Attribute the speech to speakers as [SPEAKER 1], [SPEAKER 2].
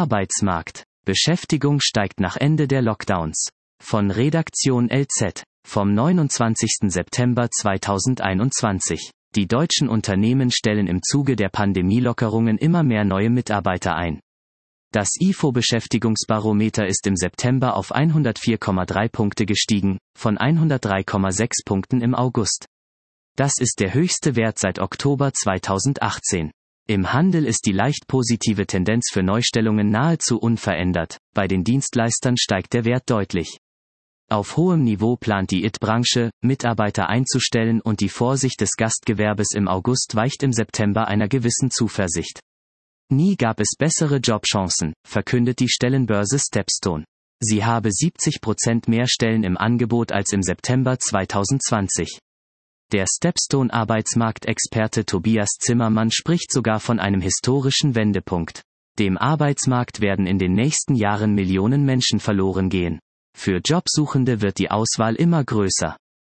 [SPEAKER 1] Arbeitsmarkt. Beschäftigung steigt nach Ende der Lockdowns. Von Redaktion LZ. Vom 29. September 2021. Die deutschen Unternehmen stellen im Zuge der Pandemielockerungen immer mehr neue Mitarbeiter ein. Das ifo-Beschäftigungsbarometer ist im September auf 104,3 Punkte gestiegen, von 103,6 Punkten im August. Das ist der höchste Wert seit Oktober 2018. Im Handel ist die leicht positive Tendenz für Neustellungen nahezu unverändert, bei den Dienstleistern steigt der Wert deutlich. Auf hohem Niveau plant die IT-Branche, Mitarbeiter einzustellen und die Vorsicht des Gastgewerbes im August weicht im September einer gewissen Zuversicht. Nie gab es bessere Jobchancen, verkündet die Stellenbörse Stepstone. Sie habe 70% mehr Stellen im Angebot als im September 2020. Der Stepstone-Arbeitsmarktexperte Tobias Zimmermann spricht sogar von einem historischen Wendepunkt. Dem Arbeitsmarkt werden in den nächsten Jahren Millionen Menschen verloren gehen. Für Jobsuchende wird die Auswahl immer größer.